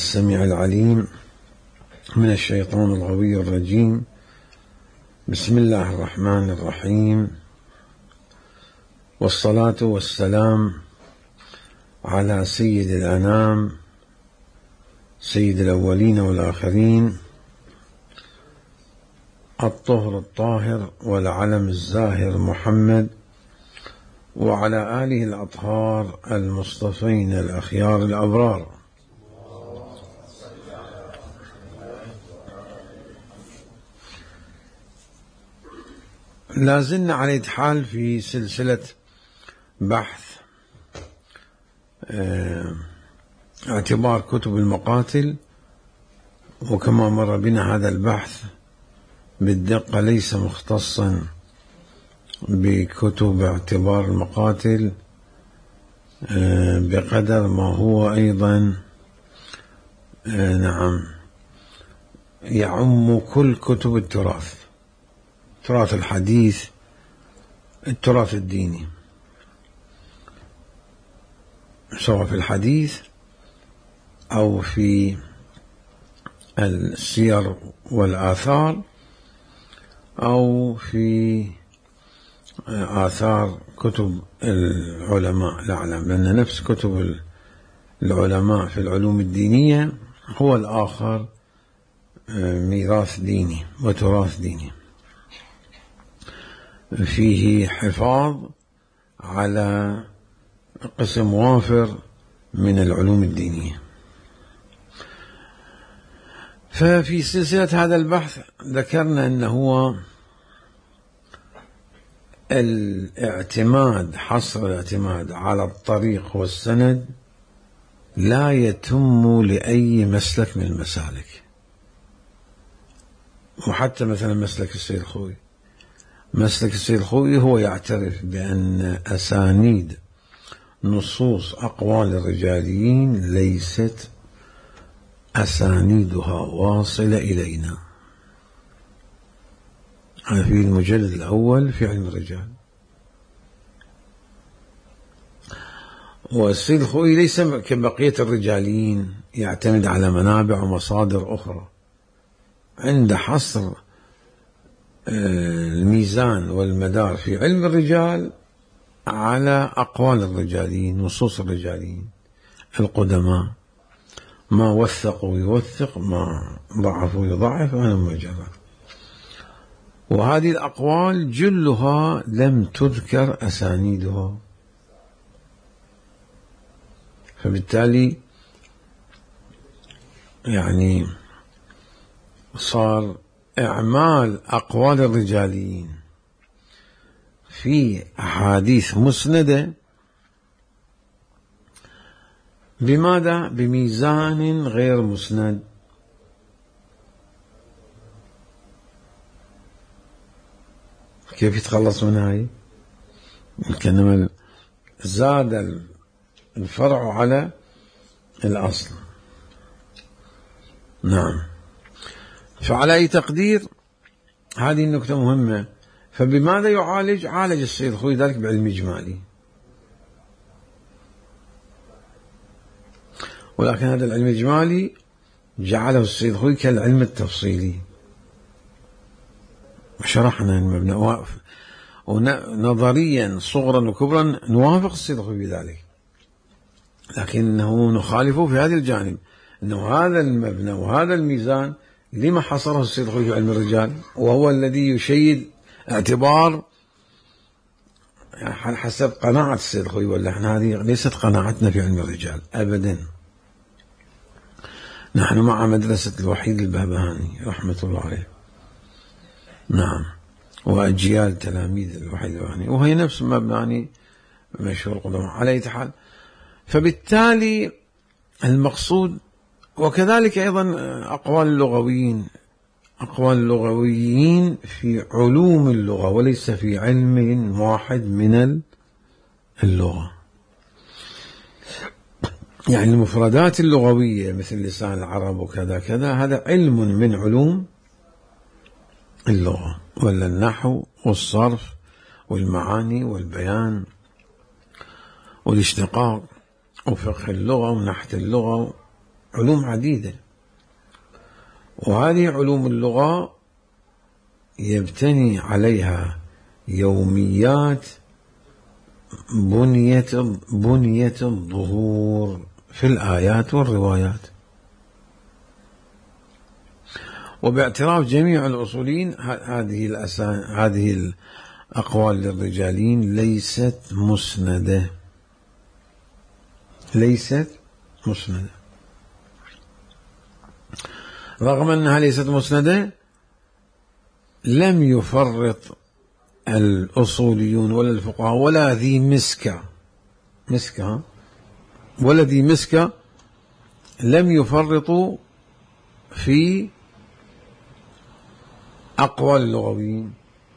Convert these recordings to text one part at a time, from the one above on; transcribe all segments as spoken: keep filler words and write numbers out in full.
السميع العليم من الشيطان الغوي الرجيم. بسم الله الرحمن الرحيم، والصلاة والسلام على سيد الأنام سيد الأولين والآخرين، الطهر الطاهر والعلم الزاهر محمد، وعلى آله الأطهار المصطفين الأخيار الأبرار. لازلنا على حال في سلسلة بحث اعتبار كتب المقاتل، وكما مر بنا هذا البحث بالدقة ليس مختصا بكتب اعتبار المقاتل بقدر ما هو أيضا نعم يعم كل كتب التراث، التراث الحديث، التراث الديني، سواء في الحديث أو في السير والآثار أو في آثار كتب العلماء الأعلام، لأن نفس كتب العلماء في العلوم الدينية هو الآخر ميراث ديني وتراث ديني، فيه حفاظ على قسم وافر من العلوم الدينية. ففي سلسلة هذا البحث ذكرنا أنه هو الاعتماد، حصر الاعتماد على الطريق والسند لا يتم لأي مسلك من المسالك، وحتى مثلا مسلك السيد الخوئي، مسلك السيد الخوئي هو يعترف بأن أسانيد نصوص أقوال الرجاليين ليست أسانيدها واصلة إلينا. هذا في المجلد الأول في علم الرجال. والسيد الخوئي ليس كبقية الرجاليين يعتمد على منابع ومصادر أخرى، عند حصر الميزان والمدار في علم الرجال على أقوال الرجاليين، نصوص الرجاليين القدماء، ما وثقوا يوثق، ما ضعفوا يضعف، هذا ما جرى. وهذه الأقوال جلها لم تذكر أسانيدها، فبالتالي يعني صار إعمال أقوال الرجاليين في أحاديث مسندة بماذا؟ بميزان غير مسند. كيف يتخلص من هاي؟ كأنما زاد الفرع على الأصل. نعم. فعلى أي تقدير هذه النكتة مهمة. فبماذا يعالج؟ عالج السيد الخوئي ذلك بعلم إجمالي، ولكن هذا العلم الإجمالي جعله السيد الخوئي كالعلم التفصيلي، وشرحنا المبنى ونظريا صغرا وكبرا نوافق السيد الخوئي بذلك، لكنه نخالفه في هذا الجانب، أنه هذا المبنى وهذا الميزان لما حصره السيد الخوئي في علم الرجال، وهو الذي يشيد اعتبار حسب قناعة السيد الخوئي، ولا احنا هذه ليست قناعتنا في علم الرجال أبدا. نحن مع مدرسة الوحيد البهبهاني رحمة الله عليه، نعم، وأجيال تلاميذ الوحيد البهبهاني، وهي نفس مبناني مشهور قدما على أي حال. فبالتالي المقصود، وكذلك أيضا أقوال اللغويين، أقوال اللغويين في علوم اللغة وليس في علم واحد من اللغة، يعني المفردات اللغوية مثل لسان العرب وكذا كذا، هذا علم من علوم اللغة، ولا النحو والصرف والمعاني والبيان والاشتقاق وفقه اللغة ونحت اللغة علوم عديدة، وهذه علوم اللغة يبتني عليها يوميات بنية بنية الظهور في الآيات والروايات. وباعتراف جميع الأصوليين هذه هذه الأقوال للرجاليين ليست مسندة، ليست مسندة. رغم أنها ليست مسندة لم يفرط الأصوليون ولا الفقهاء ولا ذي مسكة مسكة ولا ذي مسكة لم يفرطوا في أقوال اللغويين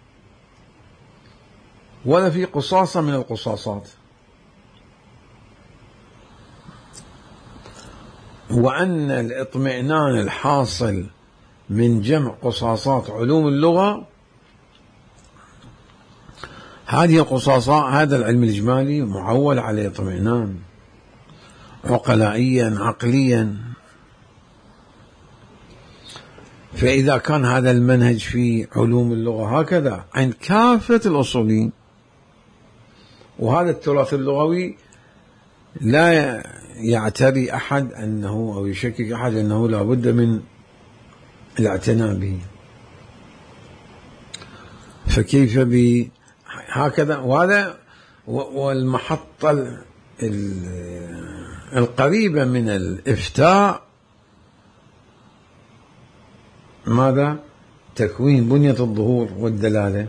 ولا في قصاصة من القصاصات. وأن الاطمئنان الحاصل من جمع قصاصات علوم اللغة، هذه القصاصات هذا العلم الإجمالي معول على اطمئنان عقلائيا عقليا. فإذا كان هذا المنهج في علوم اللغة هكذا عند كافة الأصوليين، وهذا التراث اللغوي لا يعتري أحد أنه أو يشكك أحد أنه لا بد من الاعتناء به، فكيف بهكذا؟ وهذا والمحطة القريبة من الإفتاء ماذا؟ تكوين بنية الظهور والدلالة.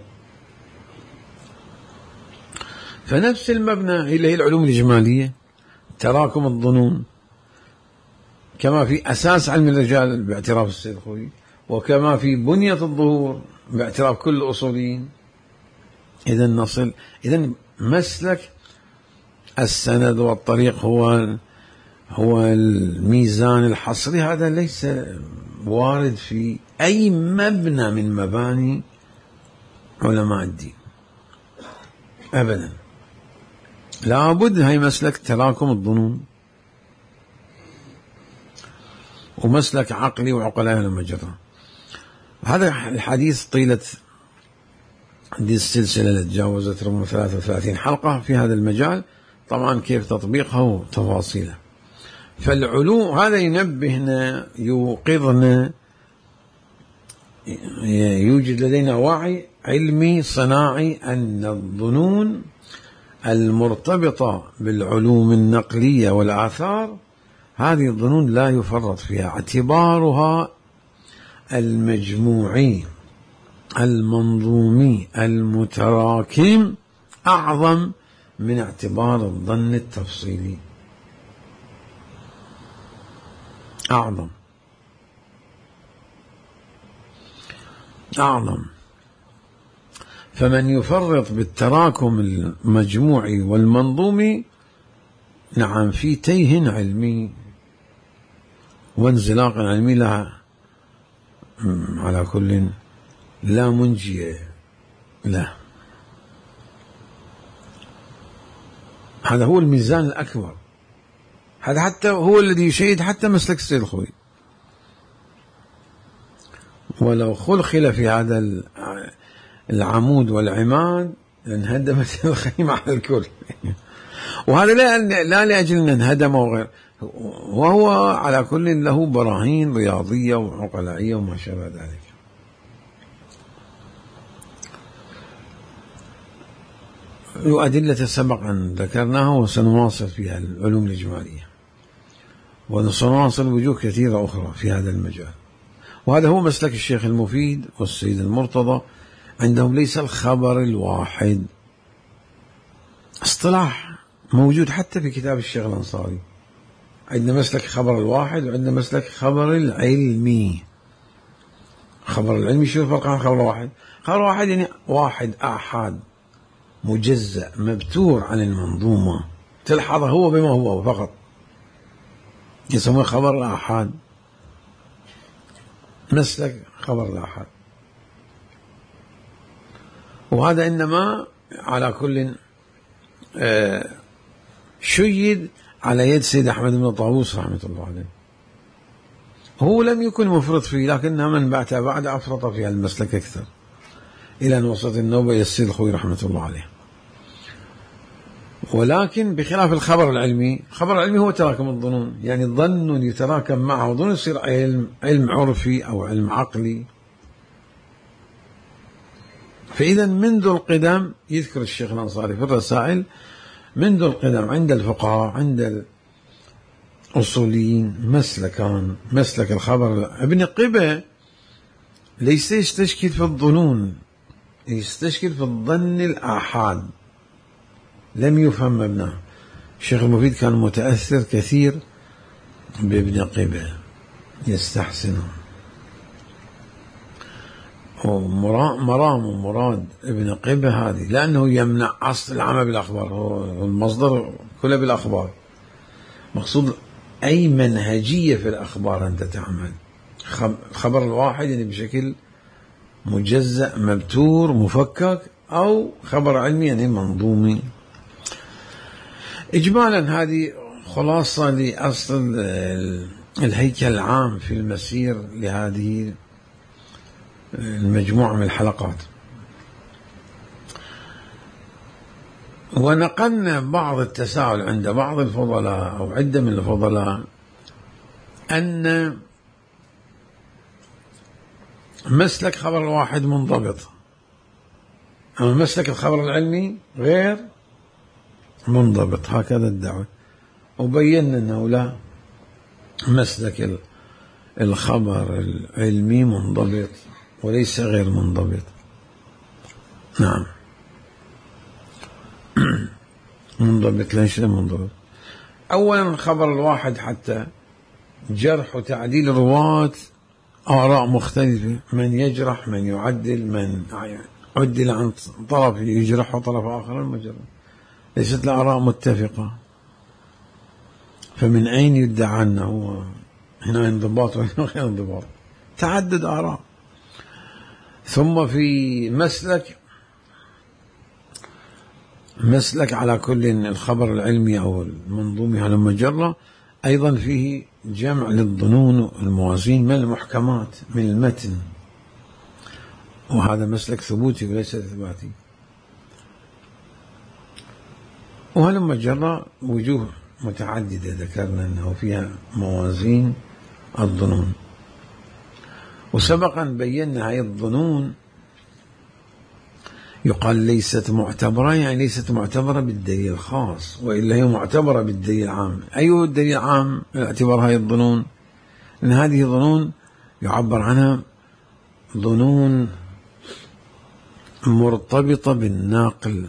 فنفس المبنى اللي هي العلوم الإجمالية، تراكم الظنون، كما في أساس علم الرجال باعتراف السيد الخوئي، وكما في بنية الظهور باعتراف كل الأصوليين. إذا نصل إذا مسلك السند والطريق هو هو الميزان الحصري، هذا ليس وارد في أي مبنى من مباني علماء الدين أبدا. لابد هي مسلك تراكم الظنون ومسلك عقلي وعقلاء المجرى. هذا الحديث طيلة هذه السلسلة اللي تجاوزت رقم ثلاثة وثلاثين حلقة في هذا المجال، طبعا كيف تطبيقها وتفاصيله. فالعلوم هذا ينبهنا يوقظنا، يوجد لدينا وعي علمي صناعي أن الظنون المرتبطة بالعلوم النقلية والآثار هذه الظنون لا يفرط فيها، اعتبارها المجموعي المنظومي المتراكم أعظم من اعتبار الظن التفصيلي، أعظم أعظم. فمن يفرط بالتراكم المجموعي والمنظومي نعم في تيه علمي وانزلاق علمي لا على كل لا منجي لا. هذا هو الميزان الأكبر، هذا حتى هو الذي يشيد حتى مسلك السيد الخوئي. ولو خلخل في هذا العمود والعماد لانهدمت الخيمة على الكل. وهذا لا لا لأجل أن انهدم وغير، وهو على كل له براهين رياضية وعقلائية وما شابه ذلك. وأدلة سبق أن ذكرناها وسنواصل فيها العلوم الإجمالية، وسنواصل وجوه كثيرة أخرى في هذا المجال. وهذا هو مسلك الشيخ المفيد والسيد المرتضى، عندهم ليس الخبر الواحد، اصطلاح موجود حتى في كتاب الشيخ الأنصاري. عندنا مسلك خبر الواحد وعندنا مسلك خبر العلمي. خبر العلمي شو الفرق عن خبر الواحد؟ خبر الواحد يعني واحد آحاد مجزأ مبتور عن المنظومة، تلحظه هو بما هو فقط، يسمى خبر الآحاد. مسلك خبر الآحاد، وهذا إنما على كل شيد على يد سيد أحمد بن طاووس رحمة الله عليه. هو لم يكن مفرط فيه، لكن من بعد بعد أفرط في المسلك أكثر، إلى أن وصلت النوبة إلى السيد الخوي رحمة الله عليه. ولكن بخلاف الخبر العلمي، الخبر العلمي هو تراكم الظنون، يعني ظن يتراكم معه ظن يصير علم علم عرفي أو علم عقلي. فإذا منذ القدم يذكر الشيخ الأنصاري في الرسائل منذ القدم عند الفقهاء عند الأصوليين مسلكان: مسلك الخبر. ابن قبة ليس يستشكل في الظنون، يستشكل في الظن الآحاد، لم يفهم مبناه. الشيخ المفيد كان متأثر كثير بابن قبة، يستحسنه. مرام ومراد ابن قبة هذه لأنه يمنع أصل العمل بالأخبار، هو المصدر كله بالأخبار. مقصود أي منهجية في الأخبار أنت تعمل، الخبر الواحد يعني بشكل مجزأ مبتور مفكك، أو خبر علمي يعني منظومي. إجمالا هذه خلاصة لأصل الهيكل العام في المسير لهذه المجموعة من الحلقات. ونقلنا بعض التساؤل عند بعض الفضلاء أو عدة من الفضلاء أن مسلك خبر الواحد منضبط، أما مسلك الخبر العلمي غير منضبط، هكذا الدعوة. وبينا أنه لا، مسلك الخبر العلمي منضبط وليس غير منضبط. نعم منضبط. ليش منضبط؟ أولا الخبر الواحد حتى جرح وتعديل الرواة آراء مختلفة، من يجرح من يعدل، من عدل عن طرف يجرح وطرف آخر المجرح، ليست الآراء متفقة. فمن أين يدعى أنه هنا انضباط وهنا غير انضباط؟ تعدد آراء. ثم في مسلك مسلك على كل الخبر العلمي أو المنظومي على المجرة أيضا فيه جمع للظنون الموازين من المحكمات من المتن، وهذا مسلك ثبوتي وليس إثباتي. وهذا المجرة وجوه متعددة ذكرنا أنه فيها موازين الظنون. وسبقا بينا هذه الظنون يقال ليست معتبرة، يعني ليست معتبرة بالدليل الخاص، وإلا هي معتبرة بالدليل العام. أي هو الدليل العام اعتبار هذه الظنون؟ لأن هذه ظنون يعبر عنها ظنون مرتبطة بالناقل،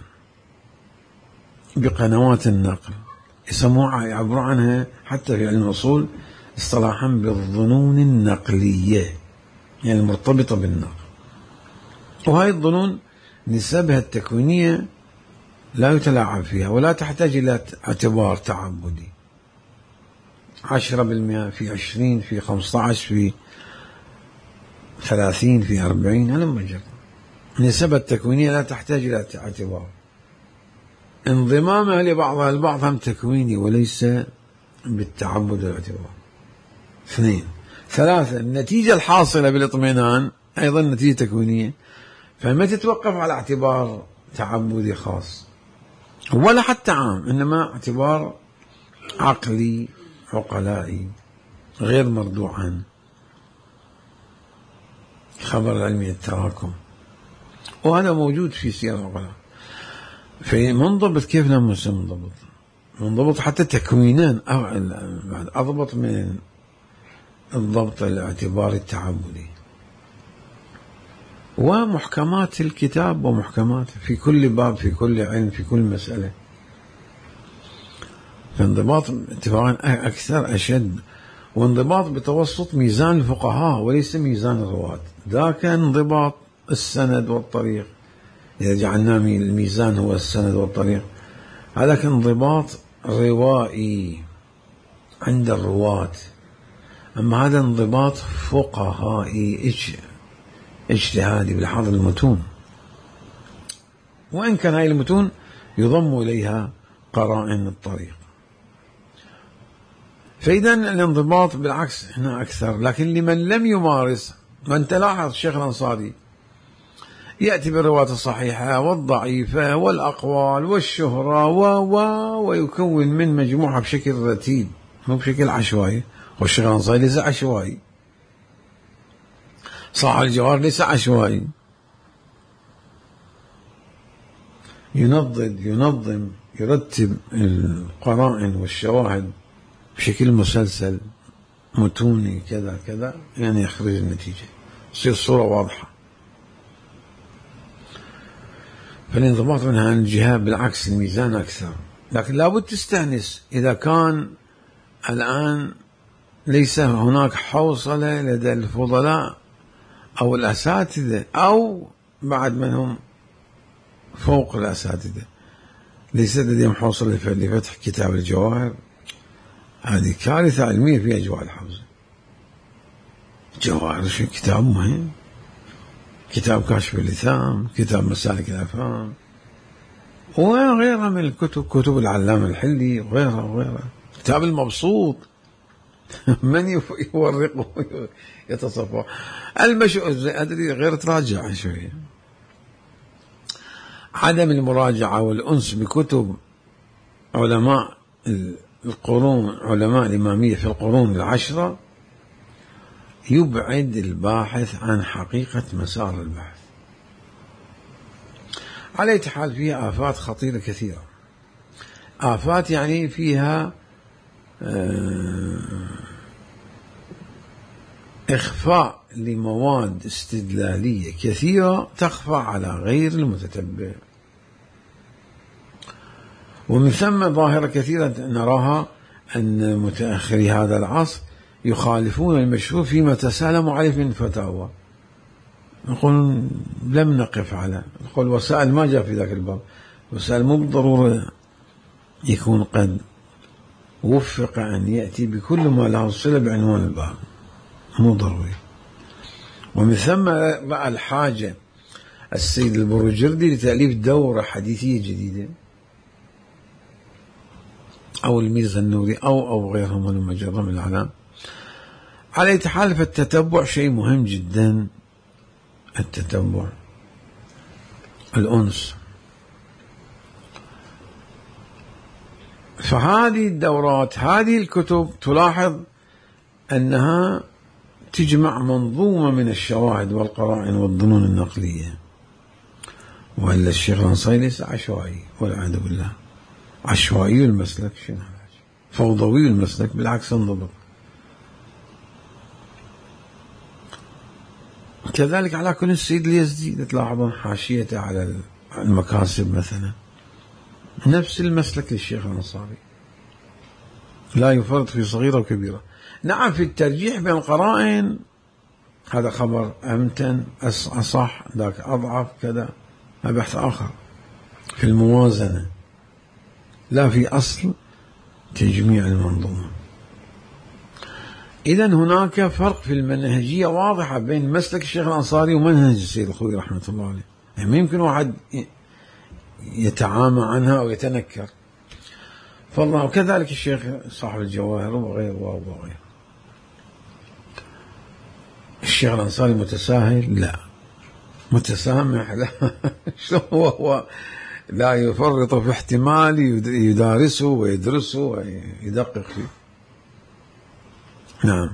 بقنوات النقل، يسموها يعبروا عنها حتى في علم الأصول اصطلاحا بالظنون النقلية، يعني مرتبطة بالنقل. وهذه الظنون نسبها التكوينية لا يتلاعب فيها ولا تحتاج إلى اعتبار تعبدي، عشرة بالمئة في عشرين في خمسة عشر في ثلاثين في أربعين، هذا مجرد نسبة التكوينية لا تحتاج إلى اعتبار. انضمامها لبعضها البعض هم تكويني وليس بالتعبد والاعتبار. اثنين. ثلاثة، النتيجة الحاصلة بالاطمئنان أيضا نتيجة تكوينية، فما تتوقف على اعتبار تعبدي خاص ولا حتى عام، إنما اعتبار عقلي عقلائي غير مردوع عنه. خبر العلمي التراكم، وهذا موجود في سير العقلاء. في منضبط كيف لا منضبط؟ منضبط حتى تكوينان أضبط من الضبط الاعتباري التعبدي. ومحكمات الكتاب ومحكمات في كل باب في كل علم في كل مسألة، فانضباط اتفاقا أكثر أشد، وانضباط بتوسط ميزان الفقهاء وليس ميزان الرواة. ذاك انضباط السند والطريق، إذا جعلنا الميزان هو السند والطريق، هذا كان انضباط روائي عند الرواة. أما هذا انضباط فقهائي اجتهادي بلحاظ المتون، وإن كان هذه المتون يضم إليها قرائن الطريق. فإذا الانضباط بالعكس هنا أكثر. لكن لمن لم يمارس، من تلاحظ الشيخ الأنصاري يأتي بالروايات الصحيحة والضعيفة والأقوال والشهرة و و ويكون من مجموعة بشكل رتيب، مو بشكل عشوائي. والشيخ الأنصاري ليس عشوائي، صاحب الجواهر ليس عشوائي، ينضد ينظم يرتب القرائن والشواهد بشكل مسلسل متوني كذا كذا، يعني يخرج النتيجة، تصير الصورة واضحة. فالانضباط من هذه الجهة بالعكس الميزان أكثر. لكن لابد تستأنس إذا كان الآن ليس هناك حوصلة لدى الفضلاء أو الأساتذة أو بعد من هم فوق الأساتذة، ليس لديهم حوصلة لفتح كتاب الجواهر. هذه كارثة علمية في أجواء الحوزة. الجواهر شيء كتاب مهم، كتاب كاشف اللثام، كتاب مسالك الأفهام، وغيرها من الكتب، كتب العلامة الحلي وغيرها وغيرها، كتاب المبسوط من يورقه يتصفى المشهور. أدري غير تراجع شوية. عدم المراجعة والأنس بكتب علماء القرون، علماء الإمامية في القرون العشرة، يبعد الباحث عن حقيقة مسار البحث. على أي حال فيها آفات خطيرة كثيرة، آفات يعني فيها إخفاء لمواد استدلالية كثيرة تخفى على غير المتتبع. ومن ثم ظاهرة كثيرة نراها أن متأخري هذا العصر يخالفون المشهور فيما تسالموا عليه من فتاوى. نقول لم نقف على، نقول وسائل ما جاء في ذاك الباب، وسائل مو بالضرورة يكون قد وفق أن يأتي بكل ما له صلة بعنوان الباب، مو ضروري. ومن ثم بقى الحاجة السيد البروجردي لتأليف دورة حديثية جديدة، أو الميرزا النوري أو أو غيرهم من المجرة من الأعلام. على أي حال فالتتبع شيء مهم جدا، التتبع، الأنس. فهذه الدورات، هذه الكتب تلاحظ أنها تجمع منظومة من الشواهد والقرائن والظنون النقلية. وإلا الشيخ الأنصاري ليس عشوائي والعياذ بالله، عشوائي المسلك شنو، فوضوي المسلك، بالعكس انضبط. كذلك على كل السيد اليزدي تلاحظون حاشيته على المكاسب مثلا، نفس المسلك للشيخ الأنصاري، لا يفرط في صغيرة وكبيرة. نعم في الترجيح بين القرائن، هذا خبر أمتن أصح، ذاك أضعف كذا، هذا بحث آخر. في الموازنة، لا في أصل تجميع المنظومة. إذن هناك فرق في المنهجية واضحة بين مسلك الشيخ الأنصاري ومنهج السيد الخوئي رحمة الله عليه، يعني ما يمكن واحد يتعامى عنها أو يتنكر. فالله وكذلك الشيخ صاحب الجواهر وغيره وغيره. الشيخ الأنصاري متساهل؟ لا. متسامح؟ لا. شو هو لا يفرط في احتمال يدارسه ويدرسه ويدقق فيه. نعم.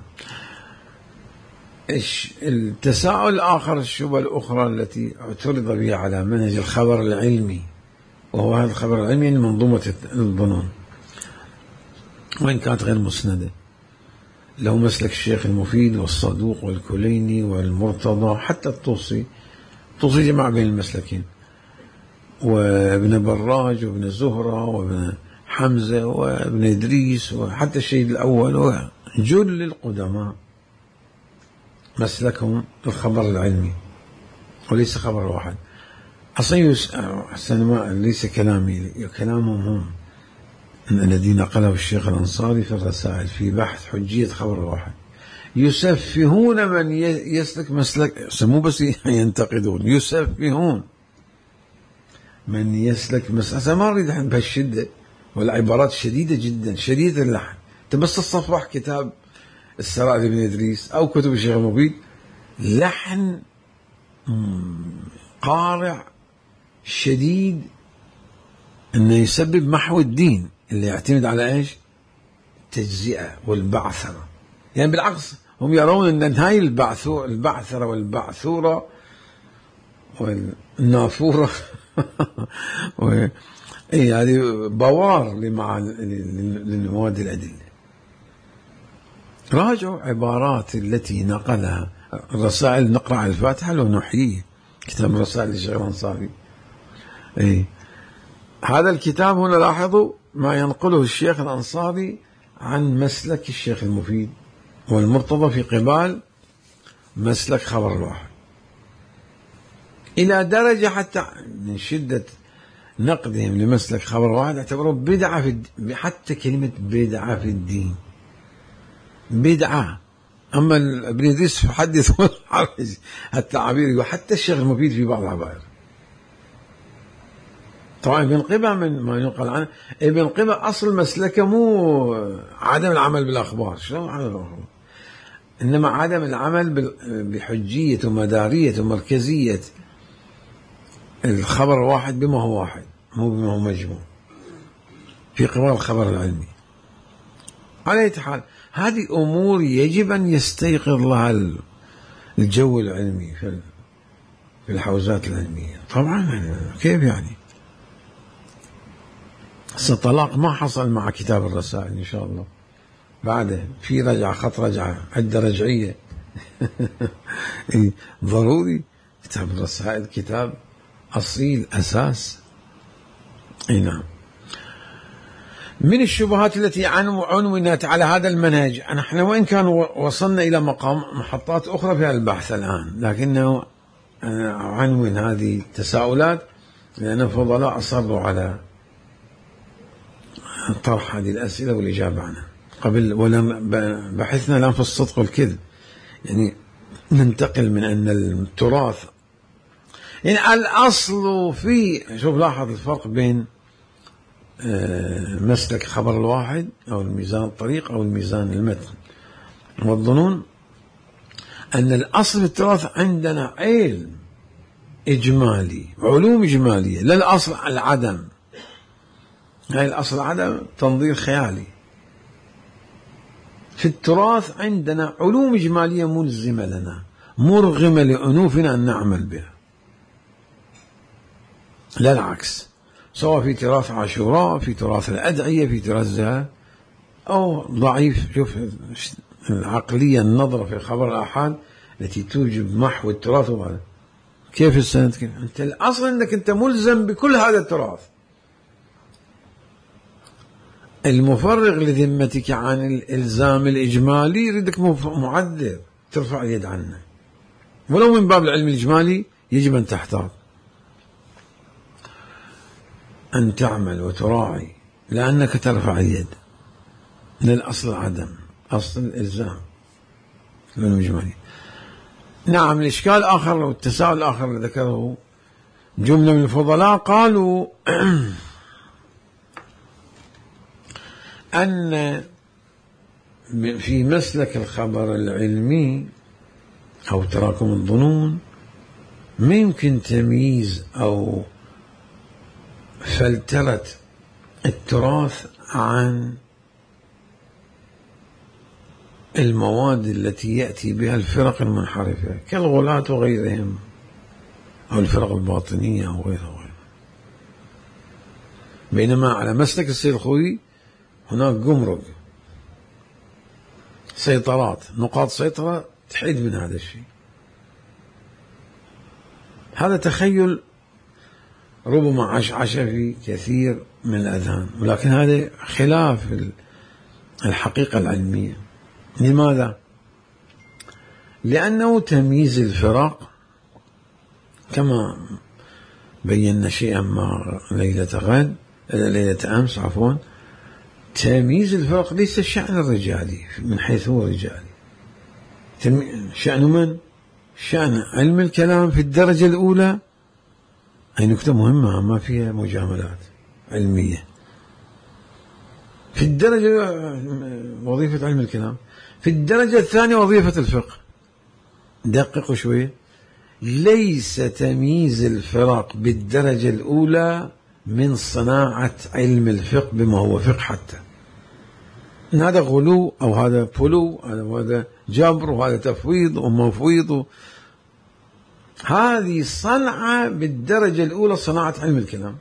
التساؤل الآخر، الشبهة الأخرى التي اعترض بها على منهج الخبر العلمي، وهو هذا الخبر العلمي منظومة الظنون، وإن كانت غير مسندة، له مسلك الشيخ المفيد والصدوق والكليني والمرتضى، حتى الطوسي. الطوسي جمع بين المسلكين، وابن براج وابن زهرة وابن حمزة وابن إدريس، وحتى الشهيد الأول، وجل القدماء مسلكهم الخبر العلمي وليس خبر واحد. أصلا أحسن ما ليس كلامي، كلامهم هم الذي نقله الشيخ الأنصاري في الرسائل في بحث حجية خبر واحد. يسفهون من يسلك مسلك، مو بس ينتقدون، يسفهون من يسلك مسلك. ما أريد بهالشدة، والعبارات شديدة جدا، شديدة اللحن، بس تصفح كتاب السرائر ابن إدريس أو كتب الشيخ المفيد، لحن قارع شديد أنه يسبب محو الدين اللي يعتمد على إيش؟ التجزئة والبعثرة. يعني بالعكس هم يرون أن هاي البعثرة والبعثورة والنافورة إيه هذه بوار لمواد الأدلة. راجعوا عبارات التي نقلها الرسائل، نقرأ على الفاتحة لو نحييه، كتاب الرسائل للشيخ الأنصاري. إيه هذا الكتاب هنا لاحظوا ما ينقله الشيخ الأنصاري عن مسلك الشيخ المفيد والمرتضى في قبال مسلك خبر الواحد، إلى درجة حتى من شدة نقدهم لمسلك خبر الواحد اعتبروا بدعة في الدين. حتى كلمة بدعة في الدين بدعة. أما ابن إدريس يحدث التعبير، وحتى الشيخ المفيد في بعض العبائر. طبعا ابن قبة من ما ينقل عنه، ابن قبة أصل مسلكه مو عدم العمل بالأخبار، شلون عدم الأخبار؟ إنما عدم العمل بحجية ومدارية ومركزية الخبر واحد بما هو واحد، مو بما هو مجموع في قبال الخبر العلمي. على أي حال هذه أمور يجب أن يستيقظ لها الجو العلمي في الحوزات العلمية. طبعا كيف يعني الطلاق ما حصل مع كتاب الرسائل إن شاء الله، بعده في رجعة، خط رجعة، عدة رجعية ضروري. كتاب الرسائل كتاب أصيل أساس. أي نعم. من الشبهات التي عنونت على هذا المنهج، نحن وإن كان وصلنا إلى مقام محطات أخرى في البحث الآن، لكنه عنون هذه التساؤلات لأن الفضلاء أصروا على طرح هذه الأسئلة والإجابة عنها قبل، ولم بحثنا الآن في الصدق والكذب. يعني ننتقل من أن التراث، يعني الأصل في، شوف لاحظ الفرق بين مسلك خبر الواحد أو الميزان الطريق أو الميزان المتن والظنون، أن الأصل في التراث عندنا علم إجمالي، علوم إجمالية، لا الأصل العدم. هاي الأصل عدم تنظير خيالي. في التراث عندنا علوم إجمالية ملزمة لنا، مرغمة لأنوفنا أن نعمل بها، لا العكس. سواء في تراث عاشوراء، في تراث الأدعية، في تراث زهاد أو ضعيف. شوف العقلية النظرة في خبر الآحاد التي توجب محو التراث. وهذا كيف السند؟ كيف أنت الأصل أنك أنت ملزم بكل هذا التراث. المفرغ لذمتك عن الإلزام الإجمالي يريدك معذر ترفع اليد عنه، ولو من باب العلم الإجمالي يجب أن تحتاط، أن تعمل وتراعي، لأنك ترفع اليد للأصل عدم، أصل الإلزام الإجمالي. نعم. الإشكال آخر والتساؤل الآخر الذي ذكره جملة من الفضلاء، قالوا أن في مسلك الخبر العلمي أو تراكم الظنون ما يمكن تمييز أو فلترة التراث عن المواد التي يأتي بها الفرق المنحرفة كالغلاة وغيرهم أو الفرق الباطنية أو غيرها وغيرها. بينما على مسلك السيد الخوئي هناك جمرك، سيطرات، نقاط سيطرة تحيد من هذا الشيء. هذا تخيل ربما عشعش في كثير من الأذهان، ولكن هذا خلاف الحقيقة العلمية. لماذا؟ لأنه تمييز الفرق كما بينا شيئا ما ليلة غد ليلة أمس عفوا، تمييز الفرق ليس الشأن الرجالي من حيث هو رجالي. شأن من؟ شأن علم الكلام في الدرجة الأولى. هي نكتة مهمة ما فيها مجاملات علمية. في الدرجة وظيفة علم الكلام. في الدرجة الثانية وظيفة الفقه. دققوا شوية. ليس تمييز الفرق بالدرجة الأولى من صناعة علم الفقه بما هو فقه حتى. إن هذا غلو أو هذا فلو، هذا جبر وهذا تفويض ومفويض. هذه صنعة بالدرجة الأولى صناعة علم الكلام،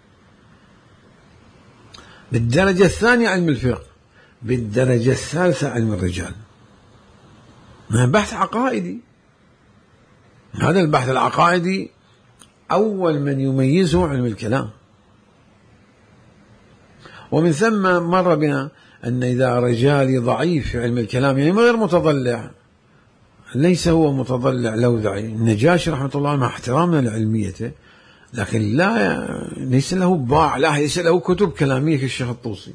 بالدرجة الثانية علم الفقه، بالدرجة الثالثة علم الرجال. بحث عقائدي. هذا البحث العقائدي أول من يميزه علم الكلام. ومن ثم مر بنا أن إذا رجالي ضعيف في علم الكلام يعني غير متضلع، ليس هو متضلع لوذعي. النجاشي رحمة الله مع احترامنا لعلميته لكن لا ليس له باع، لا ليس له كتب كلامية كالشيخ الطوسي.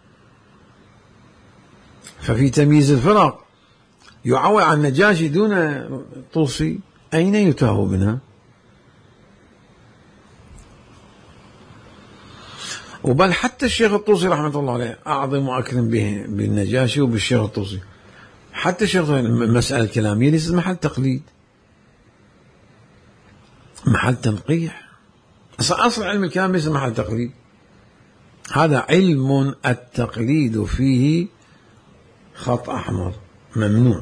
ففي تمييز الفرق يعول عن النجاشي دون الطوسي، أين يتاه بنا؟ وبل حتى الشيخ الطوسي رحمة الله عليه أعظم وأكرم به بالنجاشي وبالشيخ الطوسي. حتى الشيخ المسألة الكلامية ليست محل تقليد، محل تنقيح. أصل علم الكلام ليس محل تقليد، هذا علم التقليد فيه خط أحمر ممنوع.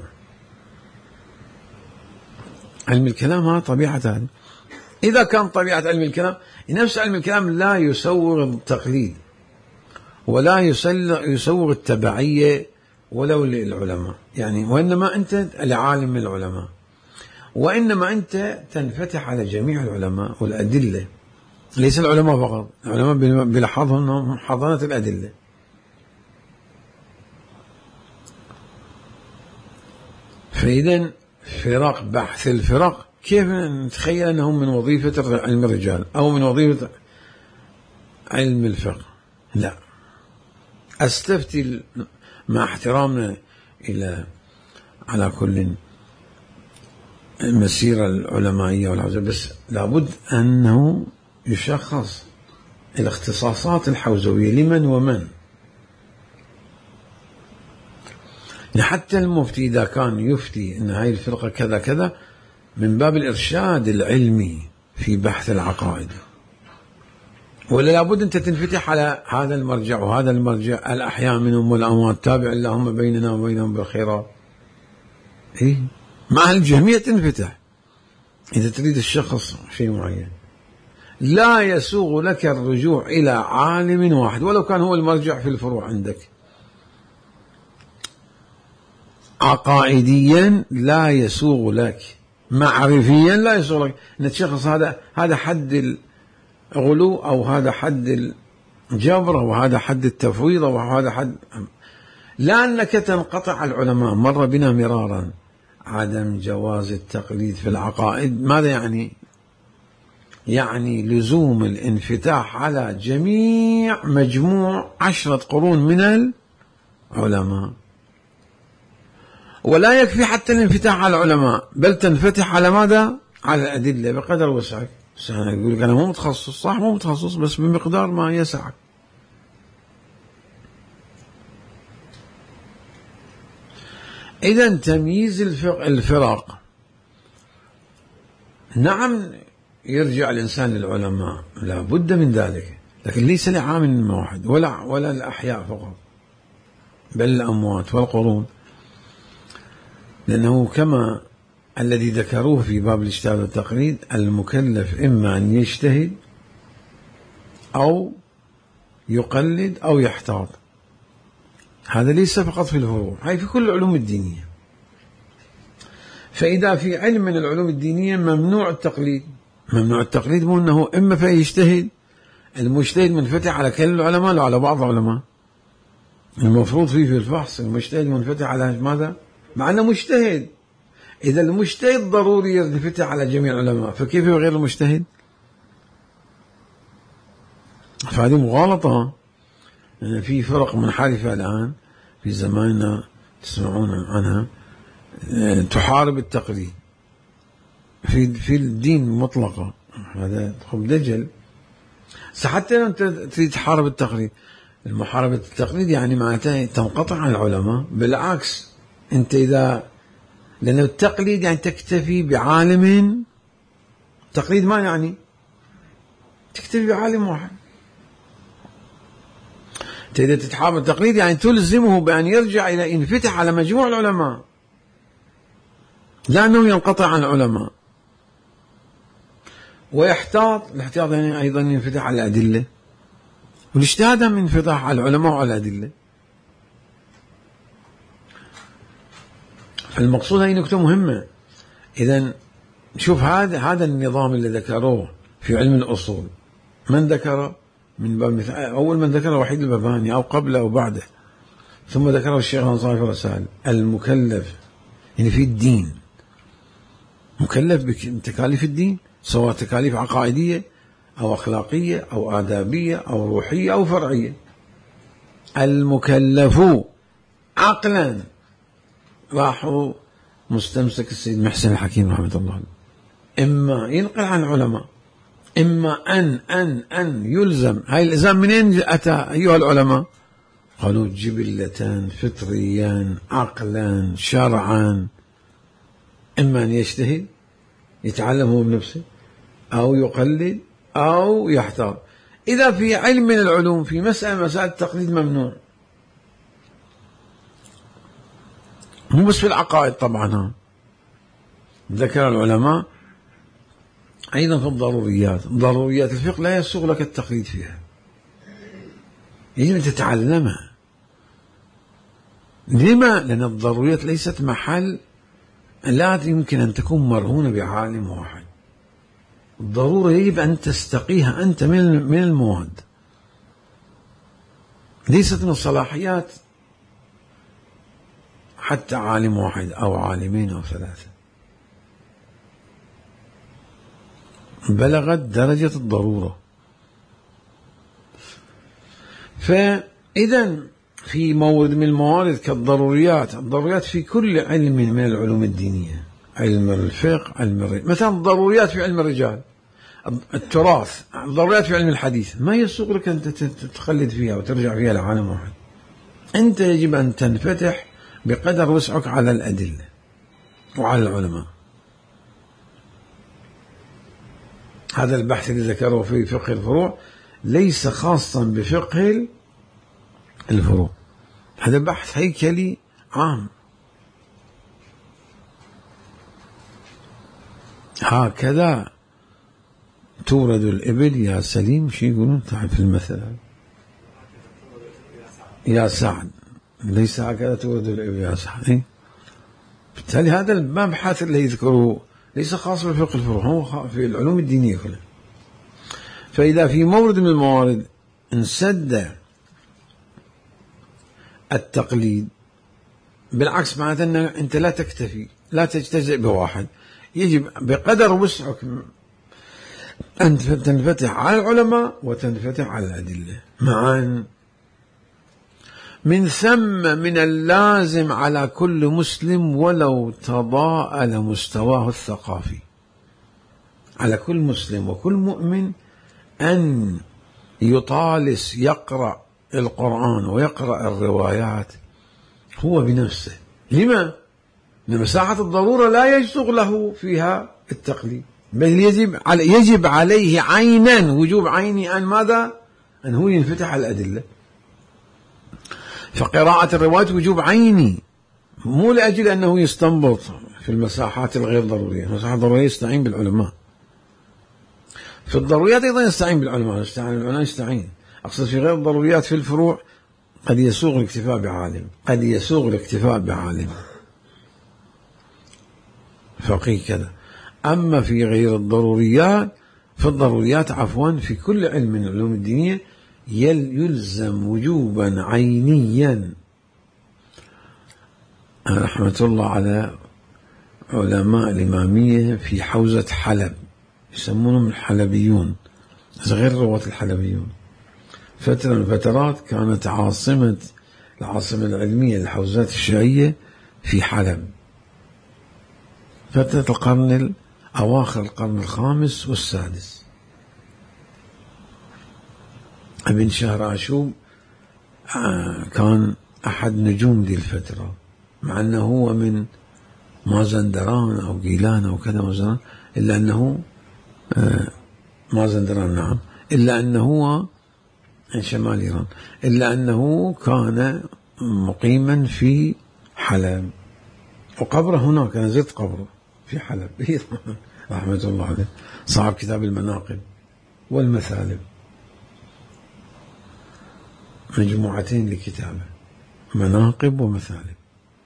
علم الكلام ها طبيعة هذه. إذا كان طبيعة علم الكلام نفس علم الكلام لا يسوغ التقليد ولا يسوغ التبعية ولو للعلماء يعني، وإنما أنت العالم من العلماء، وإنما أنت تنفتح على جميع العلماء والأدلة، ليس العلماء فقط، العلماء بلحظهم حضانة الأدلة. فإذا فرق بحث الفرق كيف نتخيل أنهم من وظيفة علم الرجال أو من وظيفة علم الفقه؟ لا. أستفتي مع احترامنا إلى على كل المسيرة العلمائية والعزة، بس لابد أنه يشخص الاختصاصات الحوزوية لمن ومن. حتى المفتي إذا كان يفتي أن هاي الفرقة كذا كذا من باب الإرشاد العلمي في بحث العقائد، ولا لابد أنت تنفتح على هذا المرجع وهذا المرجع، الأحياء منهم والأموات، تابع اللهم بيننا وبينهم بالخيرات. إيه؟ مع الجميع تنفتح إذا تريد الشخص شيء معين. لا يسوغ لك الرجوع إلى عالم واحد ولو كان هو المرجع في الفروع عندك. عقائديا لا يسوغ لك، معرفيا لا يسوغ لك أن تشخص هذا هذا حد الغلو أو هذا حد الجبر أو هذا حد التفويض أو هذا حد، لأنك تنقطع العلماء. مر بنا مرارا عدم جواز التقليد في العقائد. ماذا يعني؟ يعني لزوم الانفتاح على جميع مجموع عشرة قرون من العلماء، ولا يكفي حتى الانفتاح على العلماء بل تنفتح على ماذا؟ على الأدلة بقدر وسعك. يقول لك أنا مو متخصص، صح مو متخصص بس بمقدار ما يسعك. إذن تمييز الفرق نعم يرجع الإنسان للعلماء، لا بد من ذلك، لكن ليس لعامل واحد ولا ولا الأحياء فقط بل الأموات والقرون، لأنه كما الذي ذكروه في باب الاجتهاد والتقليد المكلف إما أن يجتهد أو يقلد أو يحتاط. هذا ليس فقط في الفروع، هاي في كل العلوم الدينية. فإذا في علم من العلوم الدينية ممنوع التقليد، ممنوع التقليد مو أنه إما فيجتهد، المجتهد منفتح على كل العلماء لا على بعض العلماء. المفروض فيه في الفحص المجتهد منفتح على ماذا؟ مع أنه مجتهد. إذا المجتهد ضروري ينفتح على جميع العلماء، فكيف غير المجتهد؟ فهذه مغالطة. في فرق منحرفة الآن في زماننا تسمعون عنها تحارب التقليد في في الدين مطلقة. هذا خب دجل. حتى لو أنت تريد تحارب التقليد المحاربة التقليد يعني معناتها تنقطع عن العلماء. بالعكس، أنت إذا لأن التقليد يعني تكتفي بعالم. تقليد ما يعني تكتفي بعالم واحد. أنت إذا تتحارب التقليد يعني تلزمه بأن يرجع إلى ينفتح على مجموع العلماء، لأنه ينقطع عن العلماء ويحتاط. الاحتياط يعني أيضا ينفتح على الأدلة، والاجتهاد من انفتاح على العلماء وعلى الأدلة. فالمقصود هي نكتة مهمة. إذن شوف هذا هذا النظام اللي ذكروه في علم الأصول، من ذكره؟ من باب مثال أول من ذكره وحيد الباباني أو قبله أو بعده، ثم ذكره الشيخ الأنصاري في الرسائل. المكلف يعني في الدين مكلف بتكاليف الدين، سواء تكاليف عقائدية أو أخلاقية أو آدابية أو روحية أو فرعية. المكلف عقلا. راحوا مستمسك السيد محسن الحكيم رحمة الله عليه، إما ينقل عن العلماء، إما أن أن أن يلزم. هاي الإلزام منين أتى أيها العلماء؟ قالوا جبلة فطريا عقلا شرعا. إما أن يجتهد يتعلمه بنفسه، أو يقلد، أو يحتاط. إذا في علم من العلوم في مسألة مسألة التقليد ممنوع، مو بس في العقائد طبعا، ذكر العلماء أيضا في الضروريات. ضروريات الفقه لا يسوغ لك التقليد فيها، يجب أن تتعلمها. لما؟ لأن الضروريات ليست محل لا يمكن أن تكون مرهونة بعالم واحد. الضرورة يجب أن تستقيها أنت من من المواد، ليست من الصلاحيات حتى عالم واحد أو عالمين أو ثلاثة. بلغت درجة الضرورة. فإذا في مورد من الموارد كالضروريات، الضروريات في كل علم من العلوم الدينية، علم الفقه، علم الرجال. مثلا الضروريات في علم الرجال، التراث، الضروريات في علم الحديث، ما يسوق لك أن تتخلد فيها وترجع فيها لعالم واحد. أنت يجب أن تنفتح بقدر وسعك على الأدلة وعلى العلماء. هذا البحث اللي ذكره في فقه الفروع ليس خاصا بفقه الفروع، هذا بحث هيكلي عام. هكذا تورد الإبل يا سليم، شي يقولون في المثل يا سعد، ليس هكذا تورد الإبل يا سعد. إيه؟ بالتالي هذا المبحث اللي يذكره ليس خاص بفقه الفروع، هو في العلوم الدينية كلها. فإذا في مورد من الموارد انسد التقليد، بالعكس معناته أن أنت لا تكتفي، لا تجتزئ بواحد، يجب بقدر وسعك أن تنفتح على العلماء وتنفتح على الأدلة معا. من ثم من اللازم على كل مسلم ولو تضاءل مستواه الثقافي، على كل مسلم وكل مؤمن أن يطالس يقرأ القرآن ويقرأ الروايات هو بنفسه. لما؟ لأن مساحة الضرورة لا يسوغ له فيها التقليد، بل يجب على يجب عليه عينا، وجوب عيني أن ماذا؟ أن هو ينفتح على الأدلة. فقراءة الروايات وجوب عيني، مو لأجل أنه يستنبط في المساحات الغير ضرورية. المساحات الضرورية يستعين بالعلماء، في الضروريات أيضا يستعين بالعلماء، يستعين العلماء يستعين. أقصد في غير الضروريات في الفروع قد يسوغ الاكتفاء بعالم، قد يسوغ الاكتفاء بعالم فقيه كذا. أما في غير الضروريات، في الضروريات عفوا في كل علم من العلوم الدينية يلزم وجوبا عينيا. رحمة الله على علماء الإمامية في حوزة حلب، يسمونهم الحلبيون، غير رواة الحلبيون. فترة من الفترات كانت عاصمة العاصمة العلمية للحوزات الشيعية في حلب، فترة القرن أواخر القرن الخامس والسادس. ابن شهراشوب كان أحد نجوم ذي الفترة، مع أنه هو من مازندران أو جيلان أو كذا مازندران، إلا أنه مازندران نعم، إلا أنه هو شمال إيران، إلا أنه كان مقيما في حلب، وقبره هناك. أنا زرت قبره في حلب رحمة الله عليه، صاحب كتاب المناقب والمثالب، مجموعتين لكتابه، مناقب ومثالب،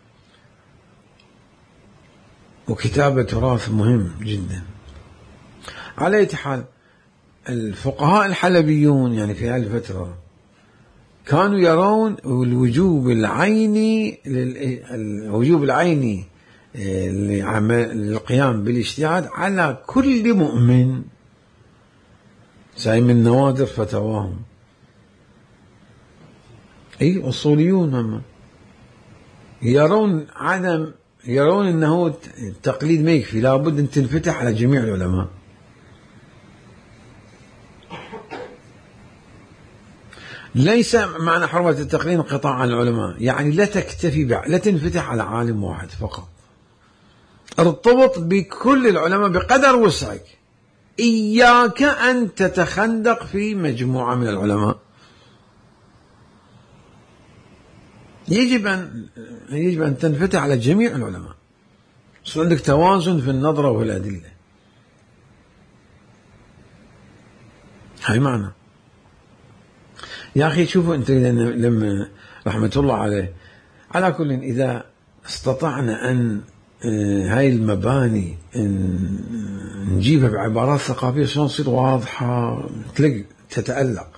وكتابة تراث مهم جدا. على أي حال، الفقهاء الحلبيون يعني في هذه الفترة كانوا يرون الوجوب العيني الوجوب العيني للقيام بالاجتهاد على كل مؤمن. ساي من نوادر فتواهم، اي اصوليون هم يرون عدم يرون انه التقليد ما يكفي، لابد ان تنفتح على جميع العلماء. ليس معنى حرمة التقليد انقطاع عن العلماء، يعني لا تكتفي بع... لا تنفتح على عالم واحد فقط، ارتبط بكل العلماء بقدر وسعك. إياك أن تتخندق في مجموعة من العلماء، يجب أن يجب أن تنفتح على جميع العلماء، يصير عندك توازن في النظرة وفي الأدلة. هاي معنى يا أخي. شوفوا أنت لما رحمة الله عليه، على كل إذا استطعنا أن هاي المباني نجيبها بعبارات ثقافية شلون تصير واضحة، تلق تتألق.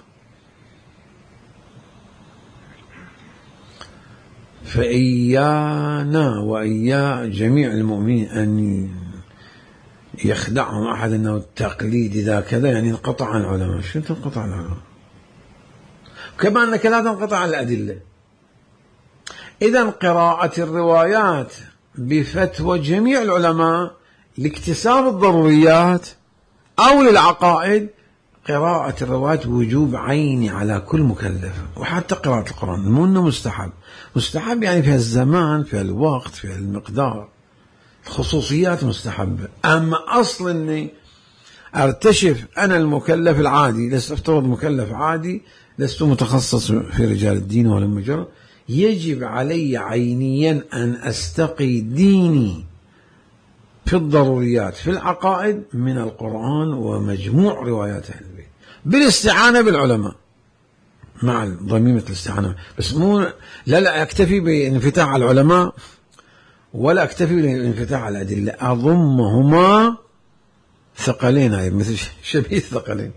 فإيانا وإيا جميع المؤمنين أن يخدعهم أحد أنه التقليد إذا كذا يعني انقطع عن العلماء. شو تنقطع عن العلماء؟ كما أنك لا تنقطع عن الأدلة. إذا قراءة الروايات بفتوى جميع العلماء لاكتساب الضروريات أو للعقائد، قراءة الروايات وجوب عيني على كل مكلف. وحتى قراءة القرآن مو إنه مستحب، مستحب يعني في الزمان، في الوقت، في المقدار، خصوصيات مستحبة. أما أصل إني أرتشف أنا المكلف العادي، لست أفترض مكلف عادي، لست متخصص في رجال الدين ولا مجرد، يجب علي عينيا أن أستقي ديني في الضروريات في العقائد من القرآن ومجموع روايات أهل البيت، بالاستعانة بالعلماء مع ضميمة الاستعانة. بس مو لا لا أكتفي بانفتاح على العلماء ولا أكتفي بانفتاح على الأدلة، أضمهما ثقلين، هاي مثل شبيه الثقلين،